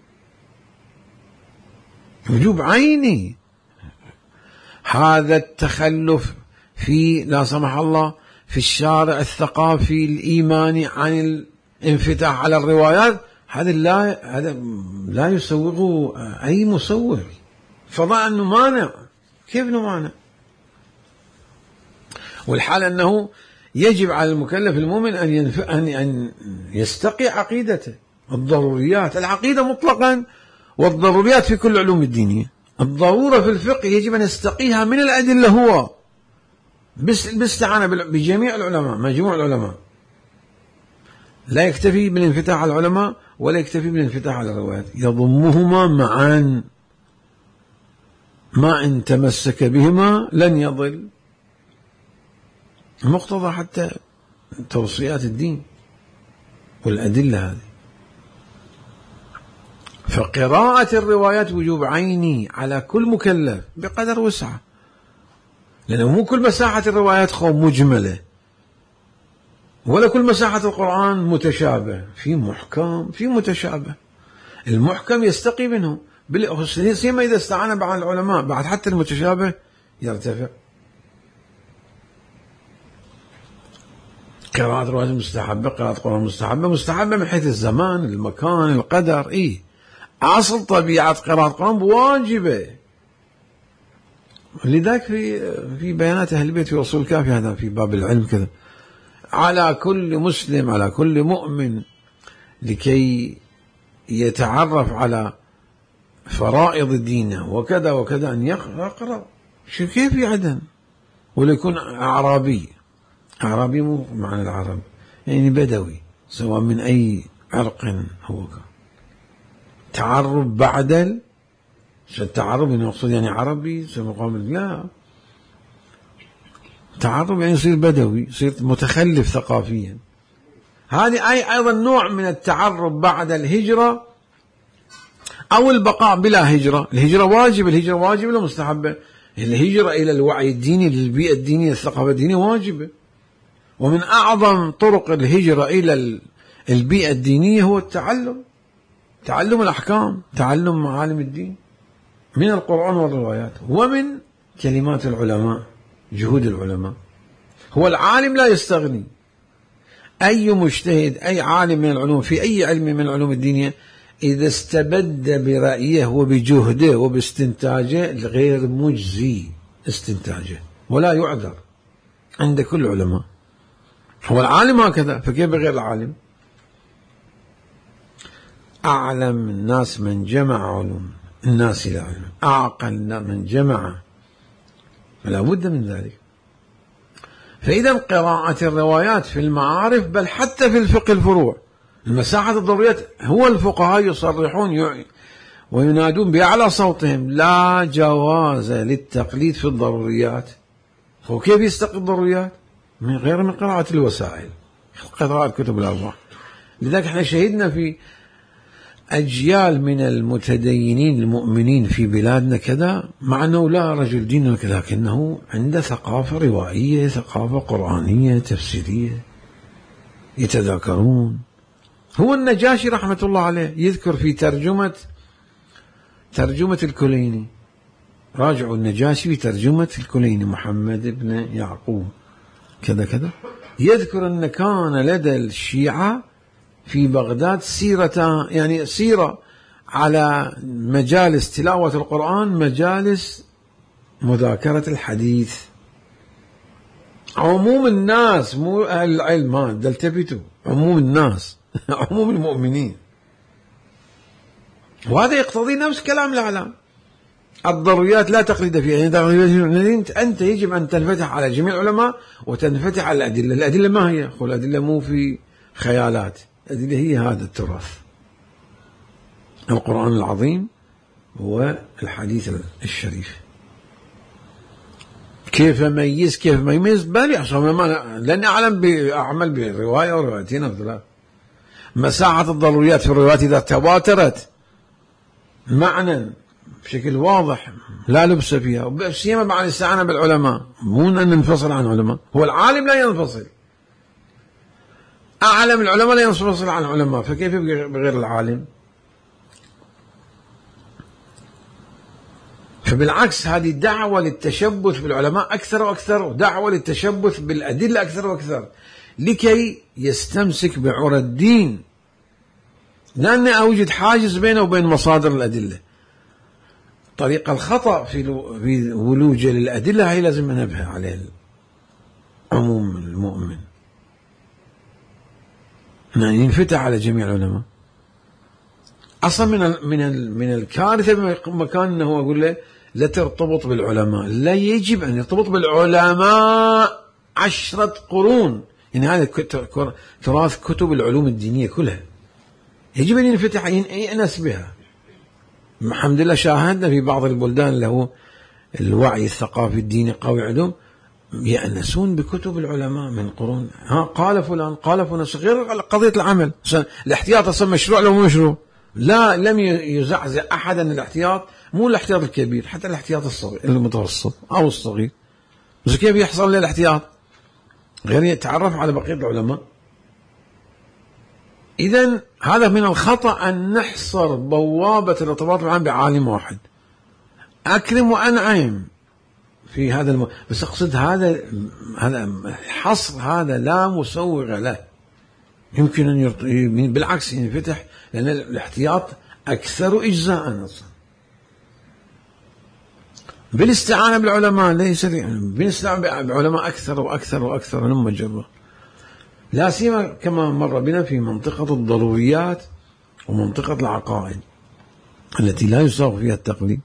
وجوب عيني. هذا التخلف في لا سمح الله في الشارع الثقافي الإيماني عن الانفتاح على الروايات، هذا لا هذا لا يسوغه أي مسوغ، فضاء أنه مانع. كيف أنه مانع؟ والحال أنه يجب على المكلف المؤمن أن ينف... أن أن يستقي عقيدته، الضروريات، العقيدة مطلقا، والضروريات في كل العلوم الدينية. الضرورة في الفقه يجب أن يستقيها من الأدلة هو، بس باستعانة بجميع العلماء، مجموع العلماء. لا يكتفي بالانفتاح على العلماء ولا يكتفي بالانفتاح على الروايات، يضمهما معا، ما إن تمسك بهما لن يضل. مقتضى حتى توصيات الدين والأدلة هذه. فقراءة الروايات وجوب عيني على كل مكلف بقدر وسعه، لأنه مو كل مساحة الروايات خو مجملة، ولا كل مساحة القرآن متشابه، في محكم في متشابه. المحكم يستقي منه، سيما إذا استعان بعض العلماء بعد حتى المتشابه يرتفع. قراءة روايات مستحبة، قراءة القرآن مستحبة، مستحبة من حيث الزمان، المكان، القدر. إيه أصل طبيعة قراءة القرآن واجبة. لذلك في في بيانات أهل البيت في أصول الكافي، هذا في باب العلم كذا، على كل مسلم، على كل مؤمن، لكي يتعرف على فرائض دينه وكذا وكذا أن يقرأ. شو كيف يعدن؟ ولا يكون أعرابي، أعرابي مو معنى العرب، يعني بدوي سواء من أي عرق هو. تعرب بعد ال... التعرب يعني يقصد يعني عربي مقابل، لا، تعرب يعني يصير بدوي، يصير متخلف ثقافيا. هذه أي أيضا نوع من التعرب بعد الهجرة أو البقاء بلا هجرة. الهجرة واجب، الهجرة واجب ولا مستحبة؟ الهجرة إلى الوعي الديني، للبيئة الدينية، الثقافة الدينية واجبة. ومن أعظم طرق الهجرة إلى البيئة الدينية هو التعلم، تعلم الأحكام، تعلم معالم الدين من القرآن والروايات ومن كلمات العلماء، جهود العلماء. هو العالم لا يستغني، أي مجتهد، أي عالم من العلوم في أي علم من العلوم الدينية إذا استبد برأيه وبجهده وباستنتاجه غير مجزي استنتاجه ولا يعذر عند كل العلماء. هو العالم هكذا، فكيف غير العالم؟ أعلم الناس من جمع علوم الناس إلى علم، أعقل من جمع، فلا بد من ذلك. فإذا قراءة الروايات في المعارف بل حتى في الفقه الفروع، المساحة الضروريات، هو الفقهاء يصرحون وينادون بأعلى صوتهم لا جواز للتقليد في الضروريات. هو كيف يستقل الضروريات؟ من غير من قراءة الوسائل، قراءة كتب الأرواح. لذلك احنا شهدنا في أجيال من المتدينين المؤمنين في بلادنا كذا، مع أنه لا رجل دين كذا، لكنه عنده ثقافة روائية، ثقافة قرآنية تفسيرية، يتذاكرون. هو النجاشي رحمة الله عليه يذكر في ترجمة ترجمة الكليني، راجعوا النجاشي في ترجمة الكليني محمد بن يعقوب كذا كذا، يذكر أن كان لدى الشيعة في بغداد سيرة، يعني سيرة على مجالس تلاوة القرآن، مجالس مذاكرة الحديث. عموم الناس، مو أهل العلم، ما دلتفتوا، عموم الناس عموم المؤمنين. وهذا يقتضي نفس كلام الإعلام، الضروريات لا تقليد فيها، يعني أنت يجب أن تنفتح على جميع العلماء وتنفتح على الأدلة. الأدلة ما هي؟ قل الأدلة مو في خيالات، الأدلة هي هذا التراث، القرآن العظيم والحديث الشريف. كيف أميز كيف ما يميز بالي عشان ما لن أعلم بأعمل برواية أو روايتين أو ثلاث. مساحة الضروريات في الروايات إذا تواترت معنى بشكل واضح لا لبس فيها، سيما مع الاستعانة بالعلماء، مو أن ننفصل عن العلماء. هو العالم لا ينفصل، أعلم العلماء لا ينفصل عن العلماء، فكيف بغير العالم؟ فبالعكس هذه دعوة للتشبث بالعلماء أكثر وأكثر، دعوة للتشبث بالأدلة أكثر وأكثر، لكي يستمسك بعرى الدين، لأن أوجد حاجز بينه وبين مصادر الأدلة. طريق الخطأ في ولوج للأدلة هي لازم ننبه عليه عموم المؤمن، أن ينفتح على جميع العلماء. أصلا من ال من ال من الكارثة بمكان أنه أقول له لا ترتبط بالعلماء، لا، يجب أن يرتبط بالعلماء عشرة قرون. يعني هذا تراث كتب العلوم الدينية كلها يجب أن ينفتح، يأنس بها. الحمد لله شاهدنا في بعض البلدان اللي هو الوعي الثقافي الديني قوي عندهم، يأنسون بكتب العلماء من قرون. ها قال فلان قال فلان، غير قضية العمل. الاحتياط أصلا مشروع لو مو مشروع، لا، لم يزعزع أحدا الاحتياط، مو الاحتياط الكبير، حتى الاحتياط الصغير المتوسط أو الصغير. بس كيف يحصل له الاحتياط؟ غير يتعرف على بقية العلماء. إذن هذا من الخطأ أن نحصر بوابة الارتباط العام بعالم واحد. أكرم وأنعم في هذا الم... بس أقصد هذا هذا الحصر هذا لا مسوغ له، يمكن أن يرت... بالعكس ينفتح، لأن الاحتياط أكثر إجزاء أصلا. بالاستعانة بالعلماء ليس بالاستعانة بالعلماء أكثر وأكثر وأكثر لما جرب، لا سيما كما مر بنا في منطقة الضروريات ومنطقة العقائد. التي لا يساغ فيها التقليد.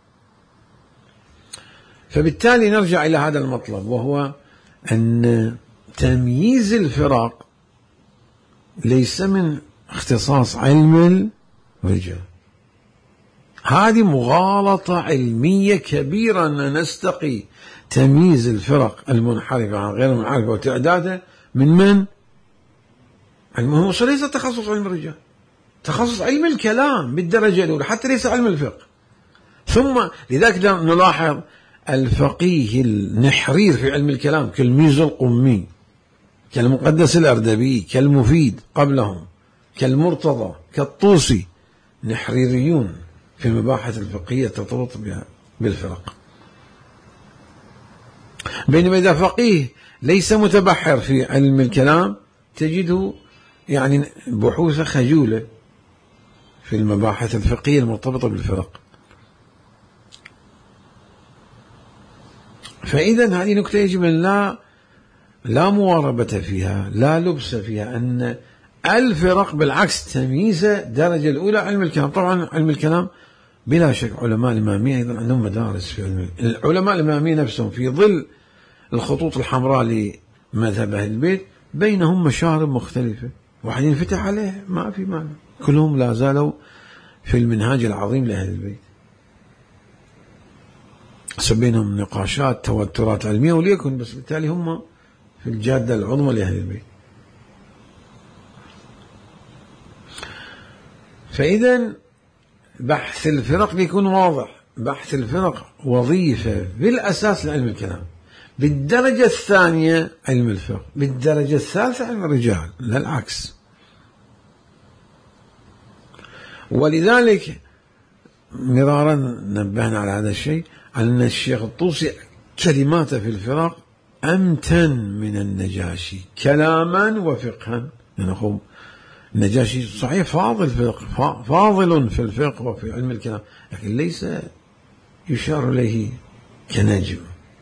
فبالتالي نرجع إلى هذا المطلب، وهو أن تمييز الفرق ليس من اختصاص علم الرجال. هذه مغالطة علمية كبيرة أن نستقي تمييز الفرق المنحرفة عن غير المنحرفة وتعدادها من من؟ علم ليس تخصص علم الرجال، تخصص علم الكلام بالدرجة الأولى، حتى ليس علم الفقه. ثم لذلك نلاحظ الفقيه النحرير في علم الكلام كالميز القمي، كالمقدس الأردبي، كالمفيد قبلهم، كالمرتضى، كالطوسي، نحريريون في المباحث الفقهية ترتبط بالفرق. بينما إذا فقيه ليس متبحر في علم الكلام تجده يعني بحوث خجولة في المباحث الفقهية المرتبطة بالفرق. فإذا هذه نكتة يجب أن لا لا مواربة فيها، لا لبس فيها، أن الفرق بالعكس تمييزها درجة الأولى علم الكلام. طبعا علم الكلام بلا شك علماء الإمامية أيضا عندهم مدارس في علم العلماء الإمامية نفسهم في ظل الخطوط الحمراء لمذهب أهل البيت بينهم مشارب مختلفة، واحد ينفتح عليه ما في معنى، كلهم لا زالوا في المنهاج العظيم لأهل البيت، بينهم نقاشات توترات علمية وليكن، بس بالتالي هم في الجادة العظمى لأهل البيت. فإذا بحث الفرق بيكون واضح، بحث الفرق وظيفة بالأساس لعلم الكلام، بالدرجة الثانية علم الفقه، بالدرجة الثالثة علم الرجال، لا العكس. ولذلك مرارا نبهنا على هذا الشيء، على أن الشيخ الطوسي كلماته في الفرق أمتن من النجاشي كلاما وفقها. يعني النجاشي صحيح فاضل في الفقه، فاضل في الفقه وفي علم الكلام، لكن ليس يشار إليه كنجم.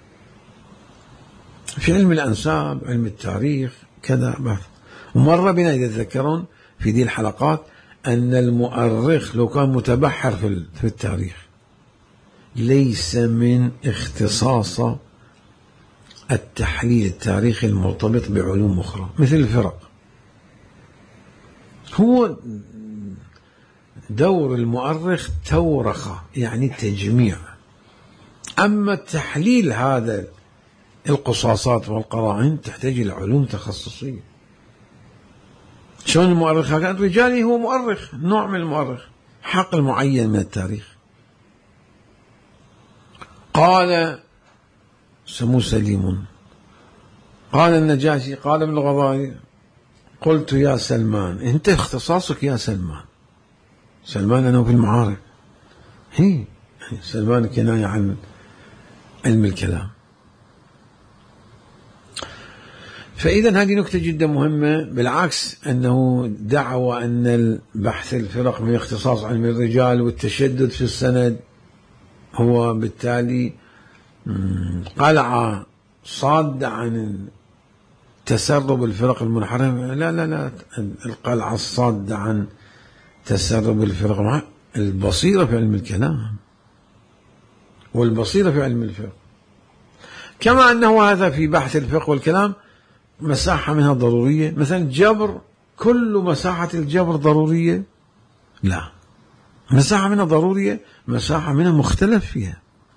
في علم الأنساب، علم التاريخ كذا بحث. ومر بنا إذا تذكرون في دي الحلقات أن المؤرخ لو كان متبحر في التاريخ ليس من اختصاص التحليل التاريخي المرتبط بعلوم أخرى مثل الفرق. هو دور المؤرخ تورخة، يعني تجميع. أما التحليل هذا القصاصات والقرائن تحتاج إلى علوم تخصصية. شلون المؤرخ كان رجالي هو مؤرخ، نوع من المؤرخ، حقل معين من التاريخ. قال سمو سليم، قال النجاشي، قال ابن الغضاضي، قلت يا سلمان، انت اختصاصك يا سلمان. سلمان أنه في المعارك، هي سلمان كناية عن علم الكلام. فإذا هذه نكتة جدا مهمة. بالعكس أنه دعوى أن البحث الفرق من اختصاص علم الرجال والتشدد في السند هو بالتالي قلعة صادة عن تسرب الفرق المنحرفة. لا لا لا، القلعة الصادة عن تسرب الفرق البصيرة في علم الكلام والبصيرة في علم الفقه. كما أنه هذا في بحث الفقه والكلام مساحة منها ضرورية، مثلا جبر، كل مساحة الجبر ضرورية؟ لا، مساحة منها ضرورية، مساحة منها مختلف فيها.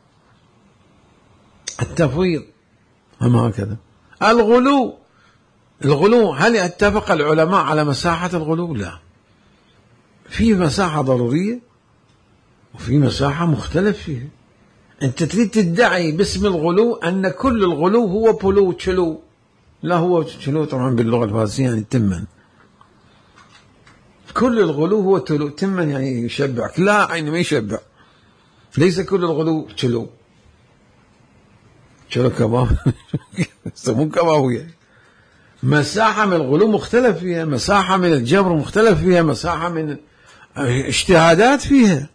التفويض هم هكذا. الغلو، الغلو هل اتفق العلماء على مساحة الغلو؟ لا، في مساحة ضرورية وفي مساحة مختلف فيها. أنت تريد تدعي باسم الغلو أن كل الغلو هو بلو تشلو، لا، هو تشلو طبعا باللغة الفارسية يعني تمن، كل الغلو هو تلو، تمن يعني يشبعك، لا يعني ما يشبع، ليس كل الغلو تشلو، تشلو كباب يسمون كبابية. مساحة من الغلو مختلف فيها، مساحة من الجبر مختلف فيها، مساحة من اجتهادات فيها.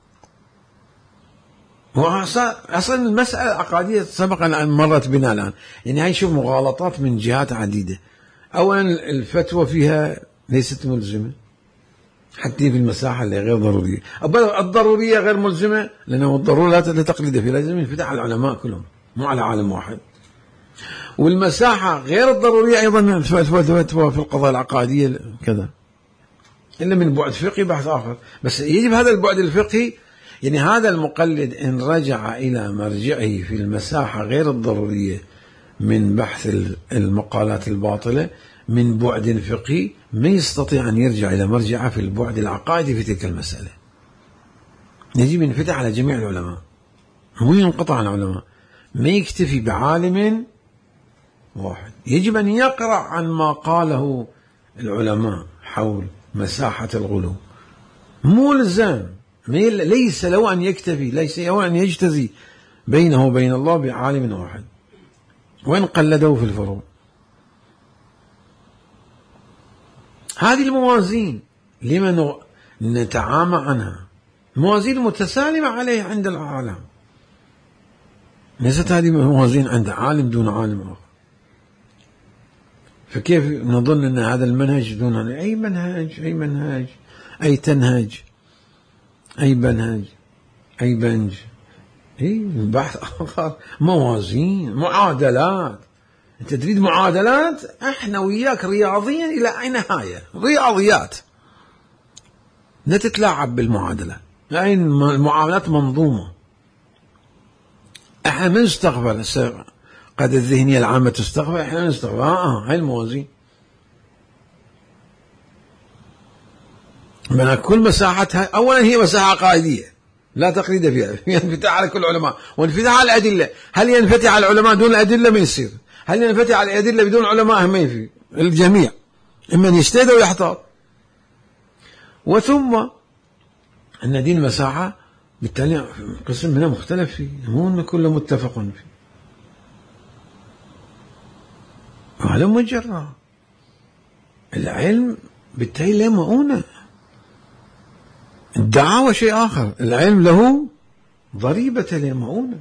أصلا المسألة عقادية سبق أن مرت بنا الآن، يعني هاي شوف مغالطات من جهات عديدة. أولا الفتوى فيها ليست ملزمة، حتى في المساحة اللي غير ضرورية. الضرورية غير ملزمة، لأنه الضرورة لا تقليد فيها، لازم ينفتح على العلماء كلهم مو على عالم واحد. والمساحة غير الضرورية أيضا في القضايا العقائدية كذا، إلا من بعد فقهي بحث آخر. بس يجب هذا البعد الفقهي، يعني هذا المقلد إن رجع إلى مرجعه في المساحة غير الضرورية من بحث المقالات الباطلة من بعد فقهي، ما يستطيع أن يرجع إلى مرجعه في البعد العقائدي في تلك المسألة. يجب أن ينفتح على جميع العلماء، مو ينقطع عن العلماء، ما يكتفي بعالم واحد. يجب أن يقرأ عن ما قاله العلماء حول مساحة الغلو، ملزم، ليس له أن يكتفي، ليس له أن يجتزي بينه وبين الله بعالم واحد وإن قلده في الفروع. هذه الموازين لمن نتعامى عنها، موازين متسالمة عليه عند العالم، ليست هذه موازين عند عالم دون عالم آخر. فكيف نظن أن هذا المنهج دون أي منهج أي منهج أي تنهج أي بنهج أي بنج، أي البحث آخر، موازين، معادلات. أنت تريد معادلات، إحنا وياك رياضيا إلى أي نهاية، رياضيات، لا تتلاعب بالمعادلة، لأن المعاملات منظومة. إحنا من نستغفر قد الذهنية العامة تستغفر، إحنا نستغفر آه هاي الموازين. من كل مساحتها، أولا هي مساحة عقائدية لا تقليد فيها، ينفتح على كل العلماء وينفتح على الأدلة. هل ينفتح على العلماء دون الأدلة؟ ما يصير. هل ينفتح على الأدلة بدون علماء؟ ما يفي. الجميع إما يجتهد ويحتاط. وثم أن دين المساحة بالتالي قسم منها مختلف فيه، مو كله متفق فيه، وهذا مجرد العلم بالتالي له مؤونة. الدعاوى شيء آخر، العلم له ضريبة لمؤونة.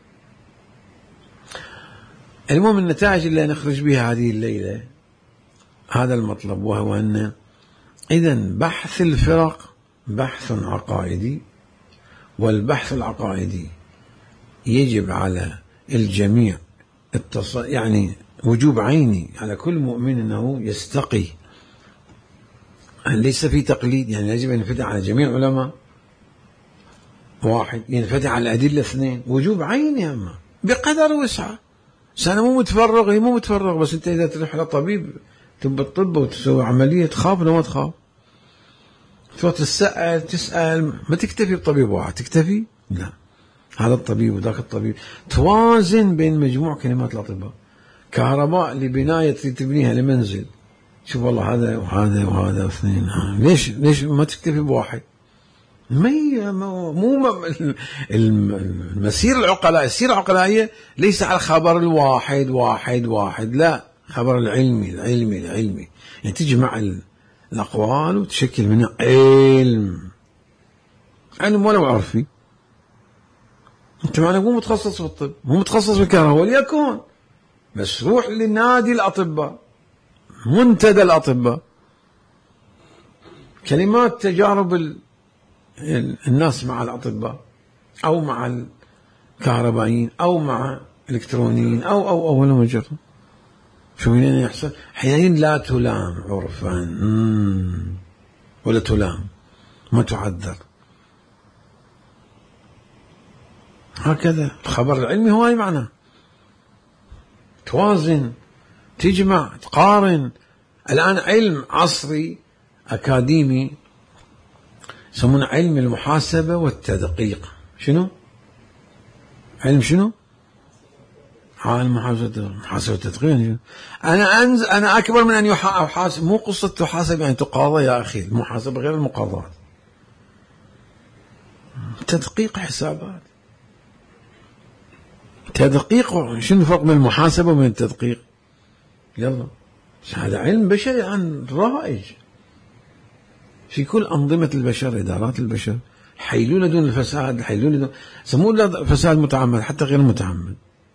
المهم النتائج اللي نخرج بها هذه الليلة هذا المطلب، وهو أن إذن بحث الفرق بحث عقائدي، والبحث العقائدي يجب على الجميع التص... يعني وجوب عيني على كل مؤمن أنه يستقي، ليس في تقليد. يعني يجب أن ينفتح على جميع العلماء واحد، ينفتح على الأدلة اثنين، وجوب عيني أما بقدر وسعة. سنة مو متفرغ، هي مو متفرغ، بس أنت إذا تروح لطبيب تبى الطب وتسوي عملية تخاف ولا ما تخاف؟ تسأل تسأل ما تكتفي بطبيب واحد، تكتفي لا، هذا الطبيب وذاك الطبيب، توازن بين مجموع كلمات الأطباء. كهرباء لبناية تبنيها لمنزل، شوف والله هذا وهذا وهذا واثنين، ليش ليش ما تكتفي بواحد؟ مي مو المسير العقلاء، السيرة العقلائية ليس على الخبر الواحد واحد واحد، لا، خبر العلمي العلمي العلمي، يعني تجمع الأقوال وتشكل منها علم، علم ولو عرفي. أنت معنا مو متخصص في الطب، مو متخصص في الكهرباء، وليكن بس روح لنادي الأطباء، منتدى الأطباء، كلمات تجارب الناس مع الأطباء أو مع الكهربائيين أو مع الإلكترونيين أو أو أو ولا مجرد. شو يعني يحصل؟ حينئذ لا تلام عرفا ولا تلام، ما تعذر. هكذا الخبر العلمي هو أي معنى، توازن، تجمع، تقارن. الآن علم عصري أكاديمي يسمونه علم المحاسبة والتدقيق. شنو؟ علم شنو؟ علم المحاسبة والتدقيق. أنا أنز أنا أكبر من أن يحاسب، مو قصة تحاسب يعني تقاضى يا أخي، المحاسبة غير المقاضاة، تدقيق حسابات، تدقيق. شنو الفرق بين المحاسبة وبين التدقيق؟ يلا، هذا علم بشري عن رائج في كل أنظمة البشر، إدارات البشر، حيلولة دون الفساد، حيلولة دون سموه فساد متعمد حتى غير متعمد.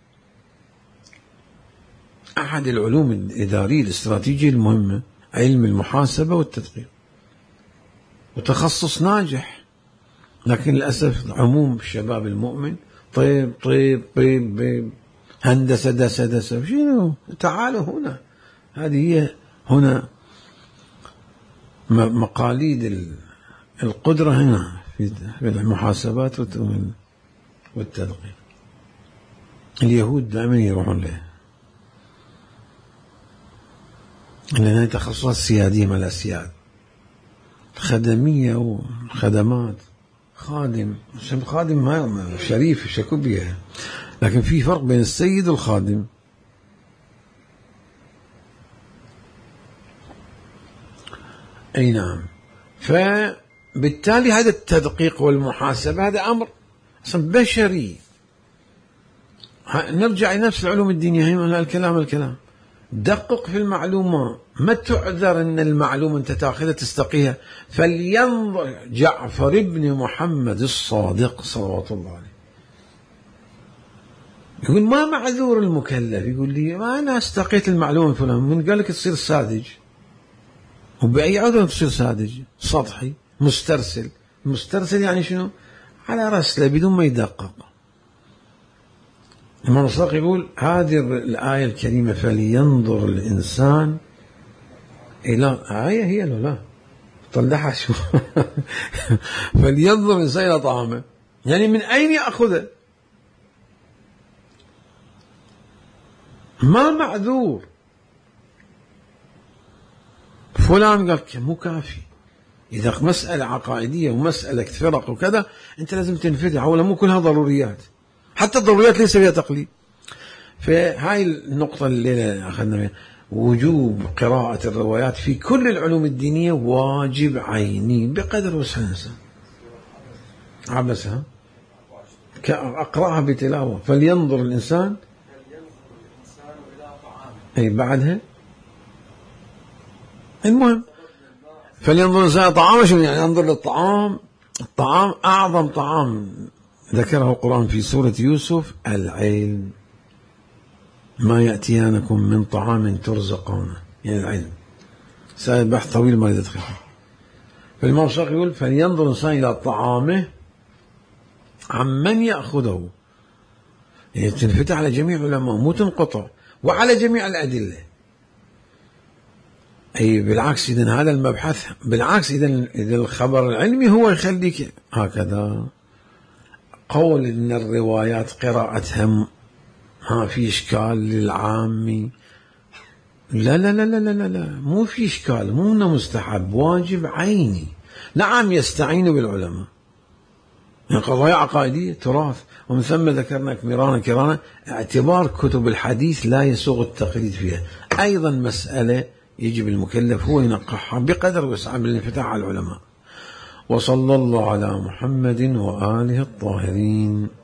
أحد العلوم الإدارية الاستراتيجية المهمة علم المحاسبة والتدقيق. وتخصص ناجح، لكن للأسف عموم الشباب المؤمن طيب طيب طيب طيب هندسة دسة دسة شنو؟ تعالوا هنا، هذه هي هنا مقاليد القدرة هنا في المحاسبات والتدقيق. اليهود دائما يروحون له لأنها تخصصات سيادية مع الأسياد، خدمية وخدمات، خادم خادم ما شريف شكو بيها، لكن في فرق بين السيد والخادم. أي نعم. فبالتالي هذا التدقيق والمحاسبة هذا أمر أصلا بشري. نرجع لنفس العلوم الدينية، هي الكلام الكلام دقق في المعلومة، ما تعذر أن المعلومة أنت تأخذها تستقيها. فلينظر جعفر بن محمد الصادق صلوات الله عليه يقول ما معذور المكلف، يقول لي ما أنا استقيت المعلومة فلان، من قال لك تصير ساذج؟ وبأي عذر تصير ساذج؟ سطحي مسترسل. مسترسل يعني شنو؟ على رسله بدون ما يدقق. الإمام الصادق يقول هذه الآية الكريمة فلينظر الإنسان إلى آية هي لو لا طلعها شو فلينظر الإنسان إلى طعامه، يعني من أين يأخذه؟ ما معذور. فلان قال مو كافي، إذا مسألة عقائدية ومسألة فرق وكذا أنت لازم تنفتح، ولا مو كلها ضروريات، حتى الضروريات ليس فيها تقليد. فهاي النقطة اللي أخذنا بها وجوب قراءة الروايات في كل العلوم الدينية واجب عيني بقدر وسع الإنسان. عبسها أقرأها بتلاوة. فلينظر الإنسان أي بعدها المهم فلينظر الإنسان طعامه، شنو يعني؟ ينظر للطعام. الطعام أعظم طعام ذكره القرآن في سورة يوسف العلم، ما يأتيانكم من طعام ترزقونه، يعني العلم. سائل بحث طويل ما يدخل. فالإمام الشافعي يقول فلينظر الإنسان إلى طعامه عمن يأخذه، يعني تنفتح على جميع العلماء مو تنقطع، وعلى جميع الأدلة. أي بالعكس، إذن هذا المبحث بالعكس، إذن إذا الخبر العلمي هو يخليك هكذا. قول إن الروايات قراءتها ما في إشكال للعامي، لا لا لا لا لا لا مو في إشكال، مو إنه مستحب، واجب عيني. نعم يستعين بالعلماء، يعني قضايا عقائدية تراث، ومن ثم ذكرنا مرانا كرانا اعتبار كتب الحديث لا يسوغ التقليد فيها. أيضا مسألة يجب المكلف هو ينقحها بقدر وسع بالانفتاح على العلماء. وصلى الله على محمد وآله الطاهرين.